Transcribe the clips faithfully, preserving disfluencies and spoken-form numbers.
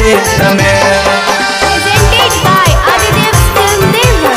खेत में। Presented by Adidev Film Devar.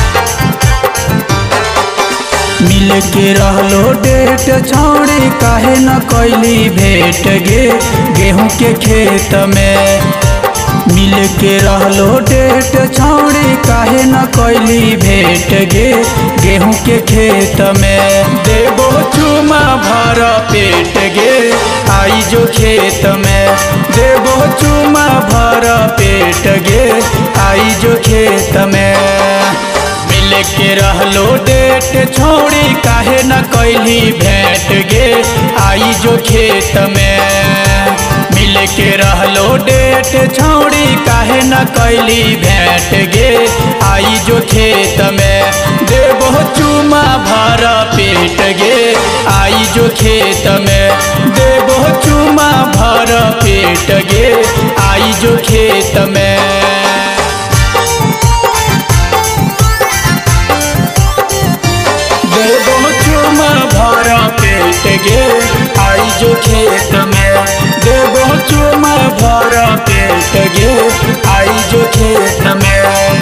मिल के रहलो डेट छौड़ी काहे न कैली भेट गे गेहूं के खेत में। मिल के रहलो डेट छौड़ी काहे न कैली भेट गे गेहूं के खेत में। देबो चुमा भर पेट गे आई जो खेत में। देबो चुमा भर पेट गे आई जो खेत में। मिल के रहलो डेट छौड़ी काहे न कैली भेंट गे आई जो खेत में। मिल के रहलो डेट छौड़ी काहे न कैली भेंट गे आई जो खेत में। देबो चुमा भर पेट गे आई जो खेत में। देबो चुमा भर पेट गे आई जो खेत में। देबो चुमा भर पेट गे आई जो खेत में। देबो चुमा भर पेट गे आई जो खेत में।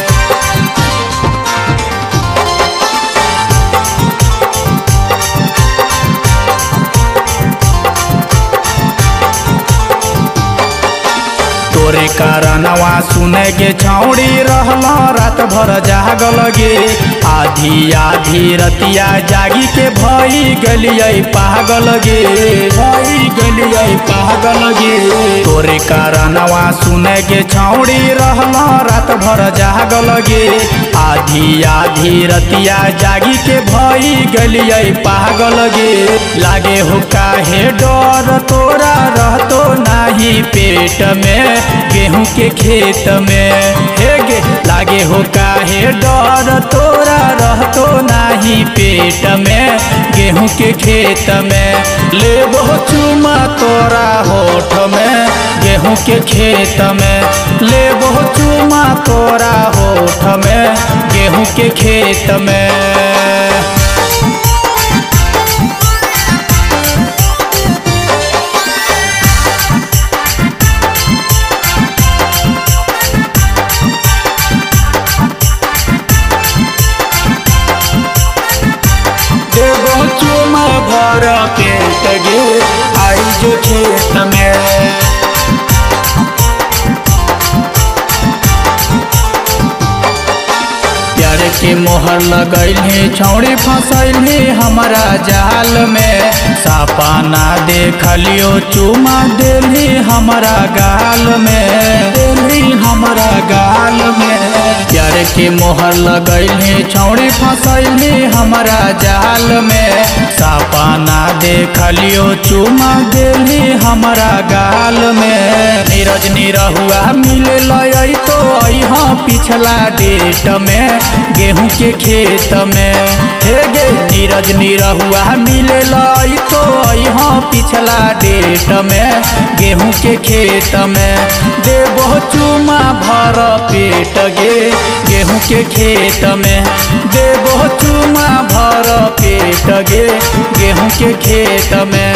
तोरे कारणवा सुने के छौड़ी रहला रात भर जागल गे। आधी आधी रतिया जागी के भई गलियै पागल गे भई गलियै पागल गे। तोरे कारणवा सुने के छौड़ी रहला रात भर जागल गे। आधी आधी रतिया जागी के भई गलियै पागल गे। लागे हो काहे डर तोरा रहतो नाही पेट में गेहूं के खेत में। हे गे लागे हो काहे डर तोरा रहतो नाही पेट में गेहूं के खेत में। लेबो चुमा तोरा होठ में गेहूं के खेत में। लेबो चुमा तोरा होठ में गेहूं के खेत में। देबो चुमा भर पेट गे आई जो खेत में। प्यार के मोहर लगैली छौड़ी फंसैली हमारा जाल में। सपना देखलियो चुमा देली हमारा गाल में देली हमारा गाल में। प्यार के मोहर लगैली छौड़ी फंसैली हमारा जाल में। सपना देखलियो चुमा देली हमारा गाल में। नीरज निरहुआ मिले लय तो अइहा पिछला डेट में गेहूं के खेत में। हे गे नीरज निरहुआ मिले लय तो अइहा पिछला डेट में गेहूं के खेत में। देबो चुमा भर पेट गे गेहूं के खेत में। देबो चुमा भर पेट गे गेहूं के खेत में।